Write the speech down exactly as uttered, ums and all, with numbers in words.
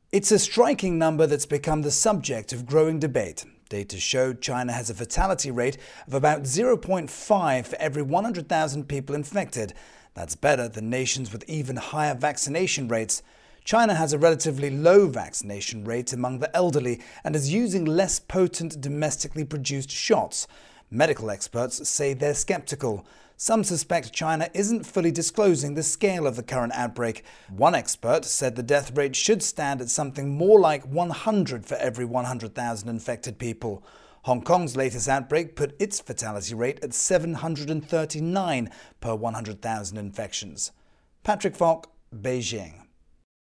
It's a striking number that's become the subject of growing debate. Data showed China has a fatality rate of about zero point five for every one hundred thousand people infected. That's better than nations with even higher vaccination rates. China has a relatively low vaccination rate among the elderly and is using less potent domestically produced shots. Medical experts say they're skeptical. Some suspect China isn't fully disclosing the scale of the current outbreak. One expert said the death rate should stand at something more like one hundred for every one hundred thousand infected people. Hong Kong's latest outbreak put its fatality rate at seven hundred thirty-nine per one hundred thousand infections. Patrick Falk, Beijing.